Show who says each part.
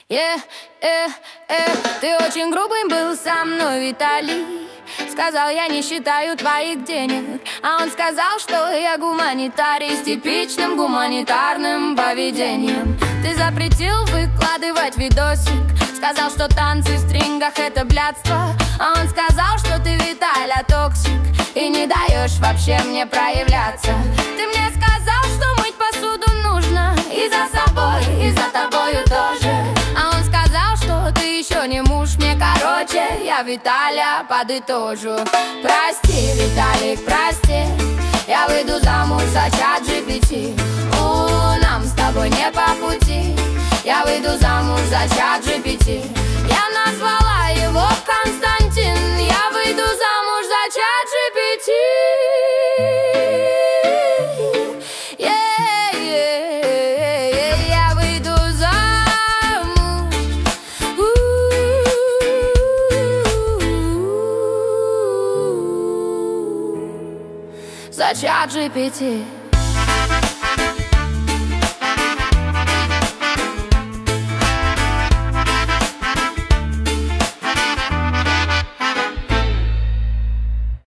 Speaker 1: Ты очень грубым был со мной, Виталий. Сказал, я не считаю твоих денег. А он сказал, что я гуманитарий с типичным гуманитарным поведением. Ты запретил выкладывать видосик. Сказал, что танцы в стрингах — это блядство. А он сказал, что ты, Виталя, токсик и не даешь вообще мне проявляться. Ты мне сказал, что мыть посуду нужно и за собой, и за тобою тоже. А он сказал, что ты еще не муж мне, короче, я, Виталя, подытожу. Прости, Виталик, прости, я выйду замуж за ChatGPT. Нам с тобой не по пути. Я выйду замуж за ChatGPT. Я назвала его Константин. Я выйду замуж за ChatGPT. Я выйду замуж за ChatGPT.